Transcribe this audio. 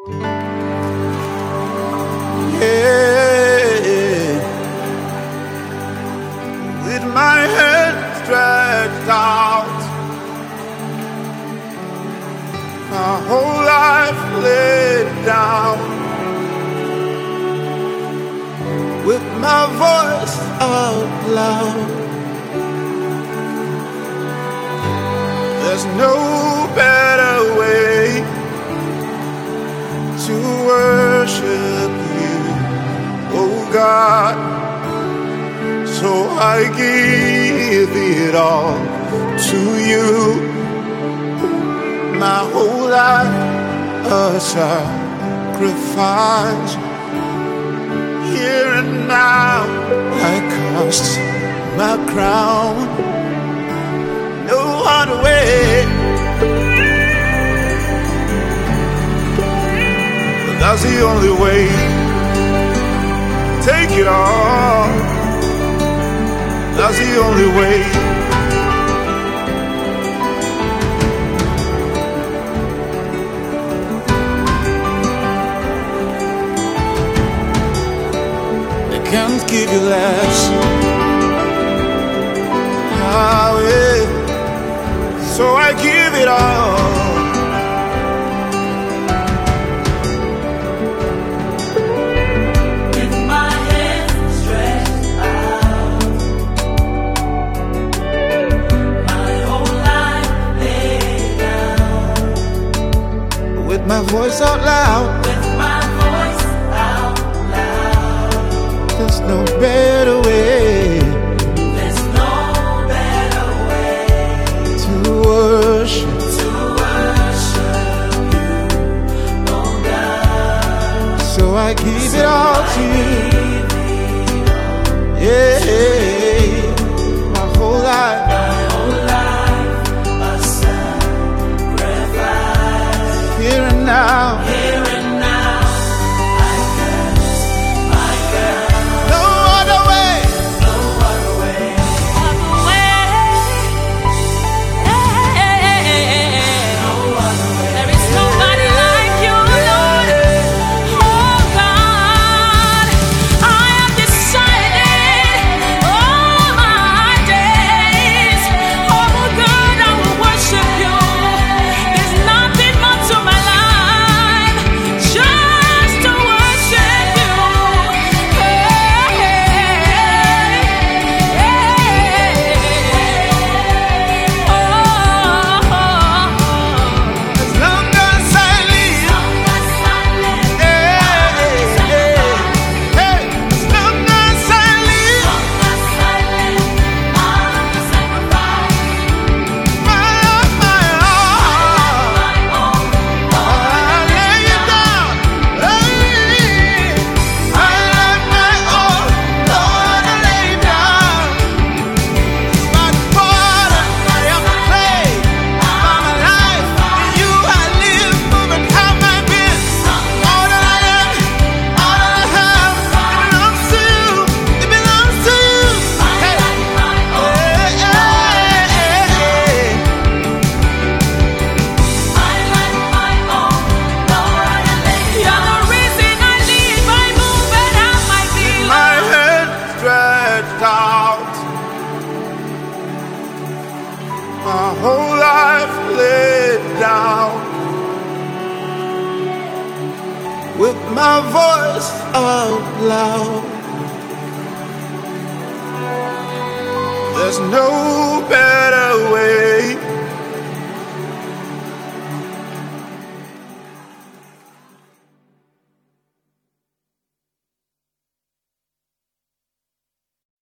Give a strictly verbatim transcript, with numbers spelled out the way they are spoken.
Yeah, with my hands stretched out, my whole life laid down, with my voice out loud. There's no better way to worship you, oh God. So I give it all to you, my whole life a sacrifice. Here and now I cast my crown. No other way, but that's the only way. Take it all, that's the only way. I can't give you less. Oh, yeah. So I give it all. With my hands stretched out, my whole life laid down, With my voice out loud, with my voice out loud. there's no better way There's no better way to worship. to worship you, oh God. So I give it all to you. Give it Yeah, my whole life. my whole life a sacrifice. Here and now, Here and now, I cast my crown. no other way. No other way. No other way. There is nobody like you, Lord. Oh God, I have decided all my days, oh God, I will worship you. There's nothing more to my life, just to worship you. As long as I live, hey, hey, hey. As long as I live, my love, my all. I lay it down, hey. I let my all, Lord, I lay down. My Father, I am the clay. My life, in you I live, move and have my being. All that I am, all that I have, it belongs to you. It belongs to you. Hey, hey, hey, hey. You're the reason I live, I move and have my being. My head stretched out, my whole life laid down, with my voice out loud. There's no